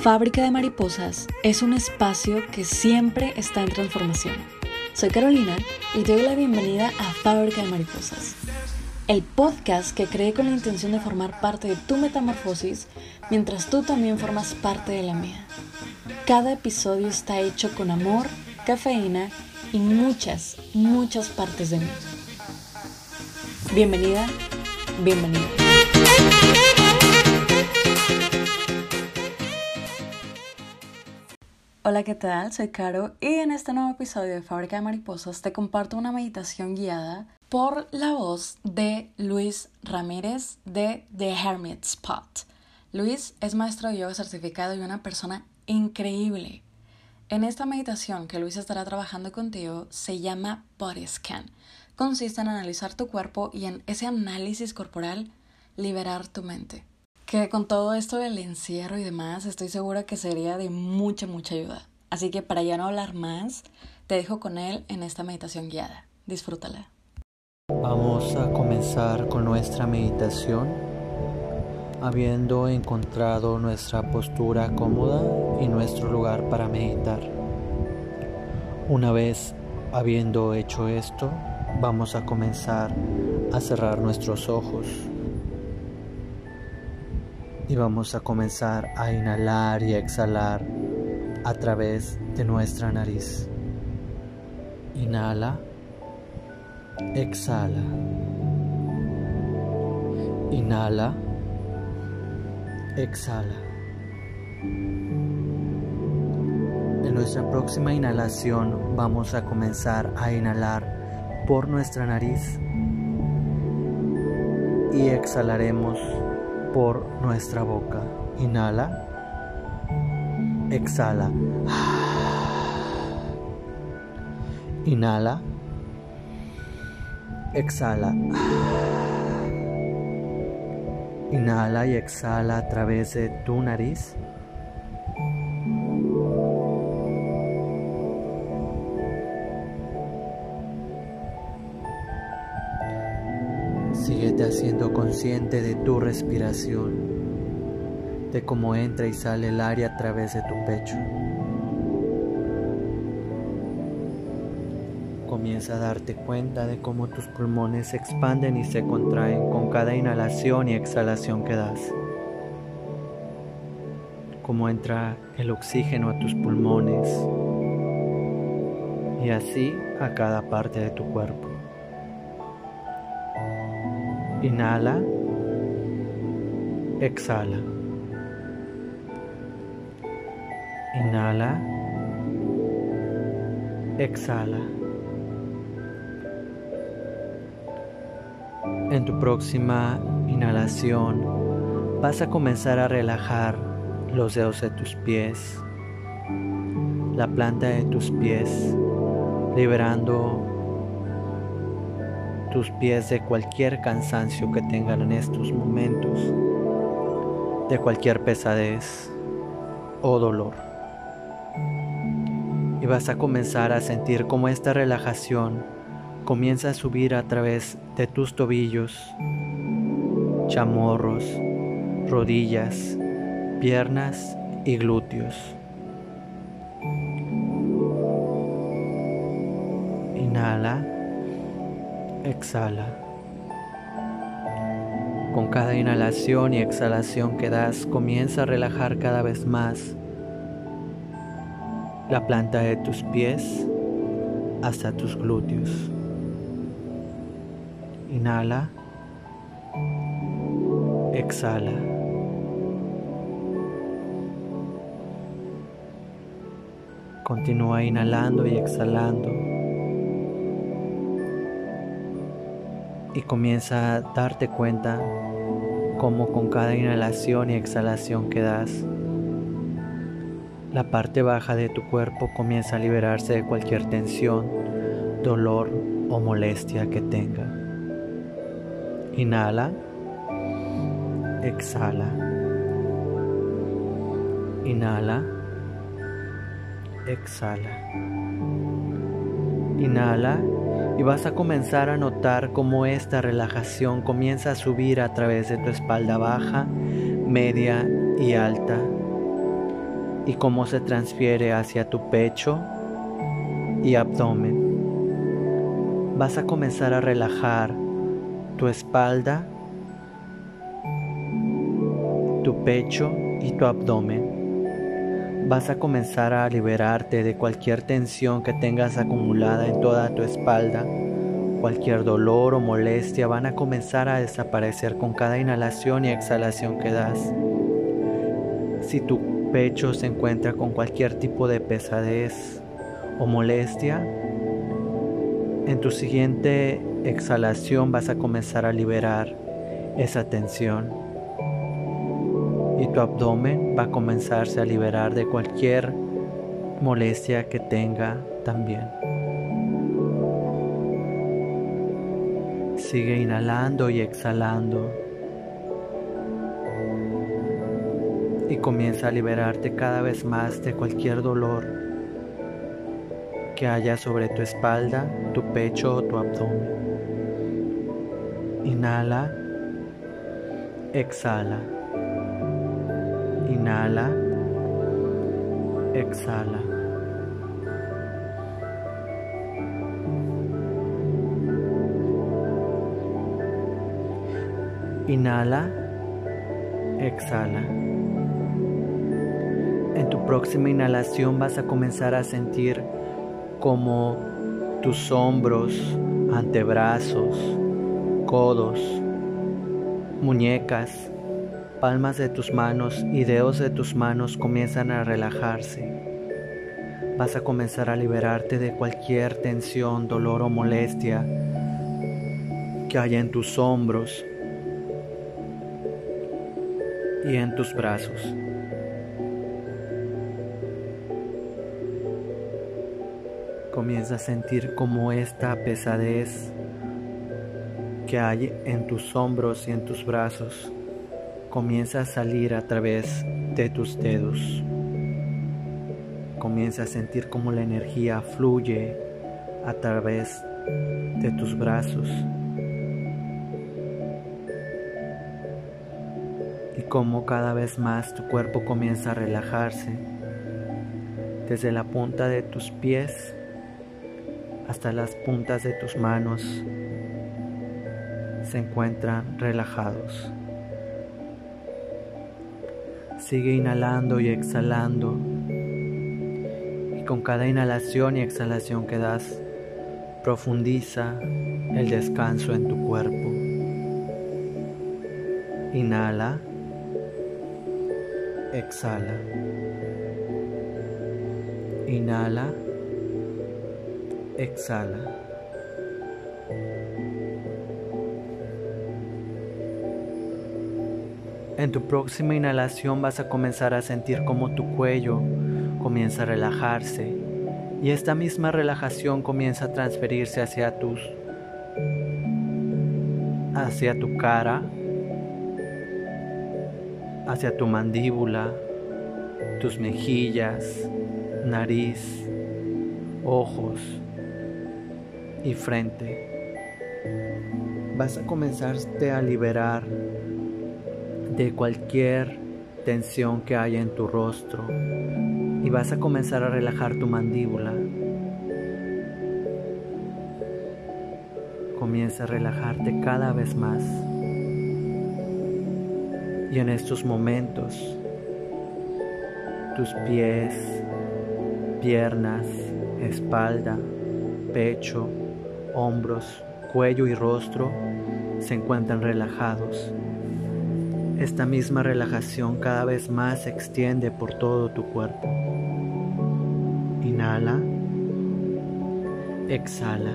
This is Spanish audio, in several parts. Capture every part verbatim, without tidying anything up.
Fábrica de Mariposas es un espacio que siempre está en transformación. Soy Carolina y te doy la bienvenida a Fábrica de Mariposas, el podcast que creé con la intención de formar parte de tu metamorfosis mientras tú también formas parte de la mía. Cada episodio está hecho con amor, cafeína y muchas, muchas partes de mí. Bienvenida, bienvenido. Hola, ¿qué tal? Soy Caro y en este nuevo episodio de Fábrica de Mariposas te comparto una meditación guiada por la voz de Luis Ramírez de The Hermit Spot. Luis es maestro de yoga certificado y una persona increíble. En esta meditación que Luis estará trabajando contigo se llama Body Scan. Consiste en analizar tu cuerpo y en ese análisis corporal liberar tu mente. Que con todo esto del encierro y demás estoy segura que sería de mucha, mucha ayuda. Así que para ya no hablar más, te dejo con él en esta meditación guiada. Disfrútala. Vamos a comenzar con nuestra meditación, habiendo encontrado nuestra postura cómoda y nuestro lugar para meditar. Una vez habiendo hecho esto, vamos a comenzar a cerrar nuestros ojos. Y vamos a comenzar a inhalar y a exhalar a través de nuestra nariz. Inhala, exhala. Inhala, exhala. En nuestra próxima inhalación vamos a comenzar a inhalar por nuestra nariz y exhalaremos por nuestra boca. Inhala, exhala. Inhala, exhala. Inhala y exhala a través de tu nariz. Síguete haciendo consciente de tu respiración, de cómo entra y sale el aire a través de tu pecho. Comienza a darte cuenta de cómo tus pulmones se expanden y se contraen con cada inhalación y exhalación que das. Cómo entra el oxígeno a tus pulmones y así a cada parte de tu cuerpo. Inhala, exhala. Inhala, exhala. En tu próxima inhalación vas a comenzar a relajar los dedos de tus pies, la planta de tus pies, liberando tus pies de cualquier cansancio que tengan en estos momentos, de cualquier pesadez o dolor. Y vas a comenzar a sentir cómo esta relajación comienza a subir a través de tus tobillos, chamorros, rodillas, piernas y glúteos. Inhala. Exhala. Con cada inhalación y exhalación que das, comienza a relajar cada vez más la planta de tus pies hasta tus glúteos. Inhala. Exhala. Continúa inhalando y exhalando. Y comienza a darte cuenta cómo con cada inhalación y exhalación que das, la parte baja de tu cuerpo comienza a liberarse de cualquier tensión, dolor o molestia que tenga. Inhala, exhala. Inhala, exhala. Inhala. Y vas a comenzar a notar cómo esta relajación comienza a subir a través de tu espalda baja, media y alta. y cómo se transfiere hacia tu pecho y abdomen. Vas a comenzar a relajar tu espalda, tu pecho y tu abdomen. Vas a comenzar a liberarte de cualquier tensión que tengas acumulada en toda tu espalda. Cualquier dolor o molestia van a comenzar a desaparecer con cada inhalación y exhalación que das. Si tu pecho se encuentra con cualquier tipo de pesadez o molestia, en tu siguiente exhalación vas a comenzar a liberar esa tensión. Y tu abdomen va a comenzarse a liberar de cualquier molestia que tenga también. Sigue inhalando y exhalando. Y comienza a liberarte cada vez más de cualquier dolor que haya sobre tu espalda, tu pecho o tu abdomen. Inhala, exhala. Inhala, exhala. Inhala, exhala. En tu próxima inhalación vas a comenzar a sentir como tus hombros, antebrazos, codos, muñecas, palmas de tus manos y dedos de tus manos comienzan a relajarse. Vas a comenzar a liberarte de cualquier tensión, dolor o molestia que haya en tus hombros y en tus brazos. Comienza a sentir como esta pesadez que hay en tus hombros y en tus brazos comienza a salir a través de tus dedos. Comienza a sentir como la energía fluye a través de tus brazos y como cada vez más tu cuerpo comienza a relajarse desde la punta de tus pies hasta las puntas de tus manos se encuentran relajados. Sigue inhalando y exhalando y con cada inhalación y exhalación que das profundiza el descanso en tu cuerpo. Inhala, exhala. Inhala, exhala. En tu próxima inhalación vas a comenzar a sentir como tu cuello comienza a relajarse y esta misma relajación comienza a transferirse hacia tus hacia tu cara, hacia tu mandíbula, tus mejillas, nariz, ojos y frente. Vas a comenzarte a liberar de cualquier tensión que haya en tu rostro y vas a comenzar a relajar tu mandíbula. Comienza a relajarte cada vez más y en estos momentos tus pies, piernas, espalda, pecho, hombros, cuello y rostro se encuentran relajados. Esta misma relajación cada vez más se extiende por todo tu cuerpo. Inhala, exhala.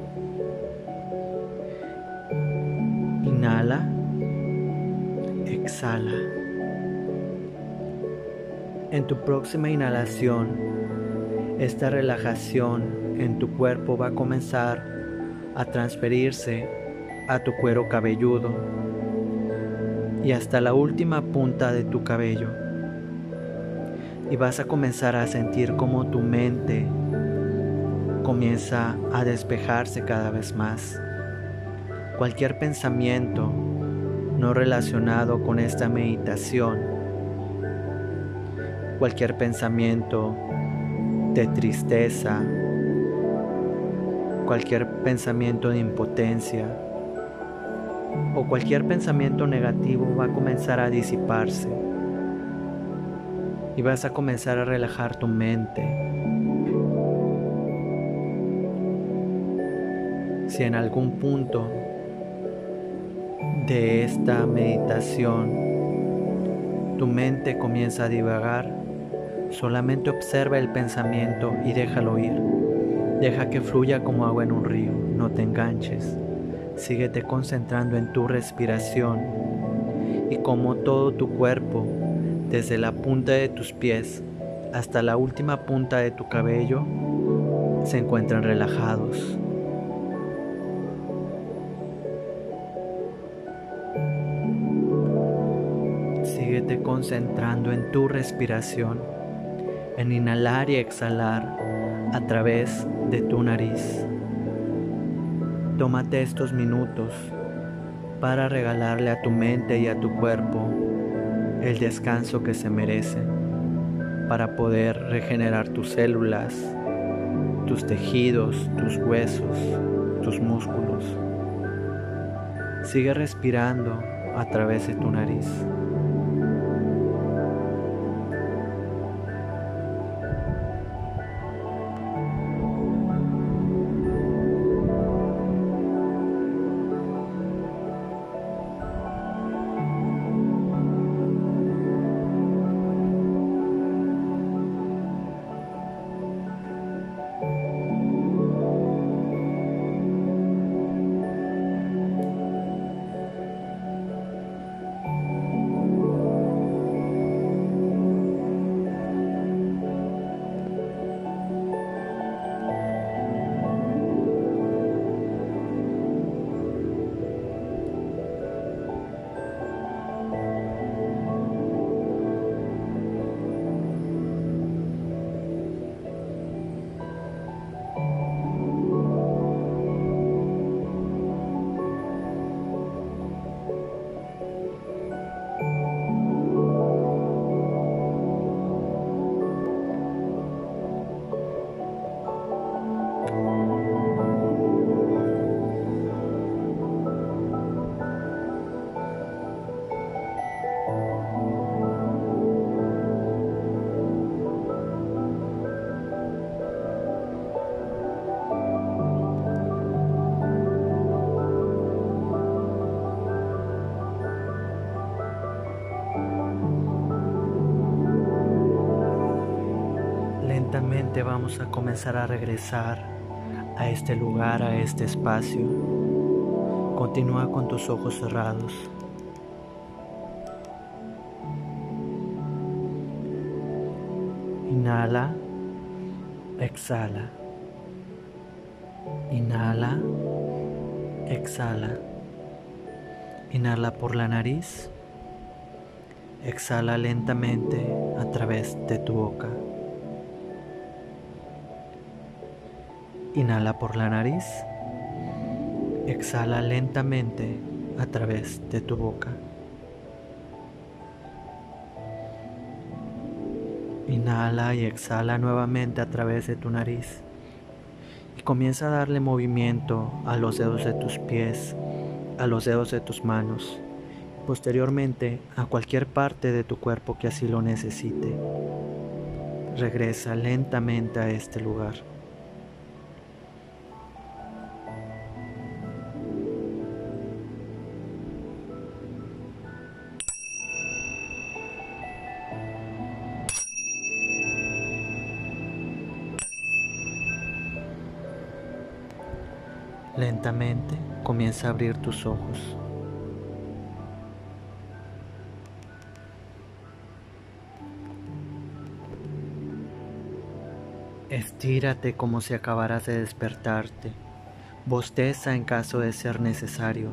Inhala, exhala. En tu próxima inhalación, esta relajación en tu cuerpo va a comenzar a transferirse a tu cuero cabelludo y hasta la última punta de tu cabello. Y vas a comenzar a sentir cómo tu mente comienza a despejarse cada vez más. Cualquier pensamiento no relacionado con esta meditación cualquier pensamiento de tristeza, cualquier pensamiento de impotencia o cualquier pensamiento negativo va a comenzar a disiparse y vas a comenzar a relajar tu mente. Si en algún punto de esta meditación tu mente comienza a divagar, solamente observa el pensamiento y déjalo ir. Deja que fluya como agua en un río, no te enganches. Síguete concentrando en tu respiración y como todo tu cuerpo, desde la punta de tus pies hasta la última punta de tu cabello, se encuentran relajados. Síguete concentrando en tu respiración, en inhalar y exhalar a través de tu nariz. Tómate estos minutos para regalarle a tu mente y a tu cuerpo el descanso que se merece, para poder regenerar tus células, tus tejidos, tus huesos, tus músculos. Sigue respirando a través de tu nariz. Lentamente vamos a comenzar a regresar a este lugar, a este espacio. Continúa con tus ojos cerrados. Inhala, exhala. Inhala, exhala. Inhala por la nariz. Exhala lentamente a través de tu boca. Inhala por la nariz, exhala lentamente a través de tu boca. Inhala y exhala nuevamente a través de tu nariz y comienza a darle movimiento a los dedos de tus pies, a los dedos de tus manos, posteriormente a cualquier parte de tu cuerpo que así lo necesite. Regresa lentamente a este lugar. Lentamente comienza a abrir tus ojos. Estírate como si acabaras de despertarte. Bosteza en caso de ser necesario.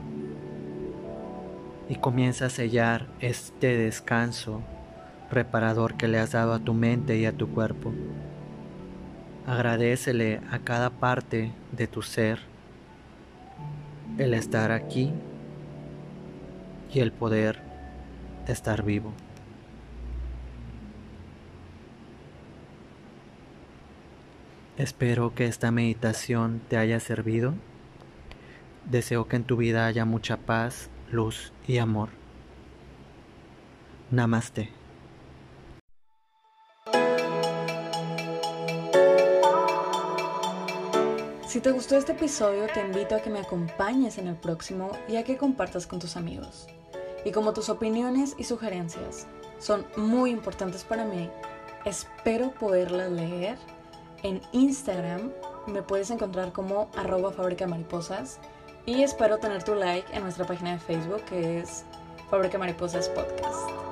Y comienza a sellar este descanso reparador que le has dado a tu mente y a tu cuerpo. Agradécele a cada parte de tu ser el estar aquí y el poder estar vivo. Espero que esta meditación te haya servido. Deseo que en tu vida haya mucha paz, luz y amor. Namaste. Si te gustó este episodio, te invito a que me acompañes en el próximo y a que compartas con tus amigos. Y como tus opiniones y sugerencias son muy importantes para mí, espero poderlas leer. En Instagram me puedes encontrar como arroba fábrica mariposas y espero tener tu like en nuestra página de Facebook, que es Fábrica Mariposas Podcast.